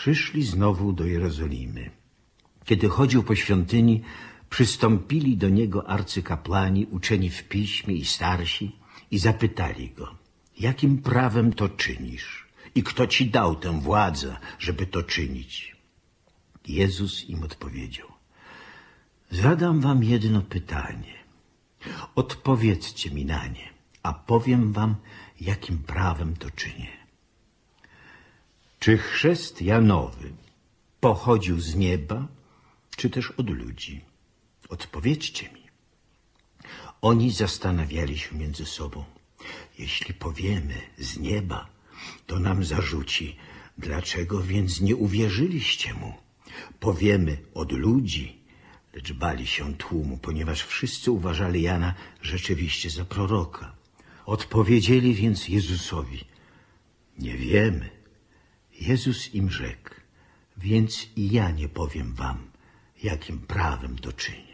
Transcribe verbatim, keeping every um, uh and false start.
Przyszli znowu do Jerozolimy. Kiedy chodził po świątyni, przystąpili do niego arcykapłani, uczeni w piśmie i starsi i zapytali go: jakim prawem to czynisz? I kto ci dał tę władzę, żeby to czynić? Jezus im odpowiedział: zadam wam jedno pytanie. Odpowiedzcie mi na nie, a powiem wam, jakim prawem to czynię. Czy chrzest Janowy pochodził z nieba, czy też od ludzi? Odpowiedzcie mi. Oni zastanawiali się między sobą. Jeśli powiemy z nieba, to nam zarzuci, dlaczego więc nie uwierzyliście mu? Powiemy od ludzi, lecz bali się tłumu, ponieważ wszyscy uważali Jana rzeczywiście za proroka. Odpowiedzieli więc Jezusowi: nie wiemy. Jezus im rzekł: więc i ja nie powiem wam, jakim prawem to czynię.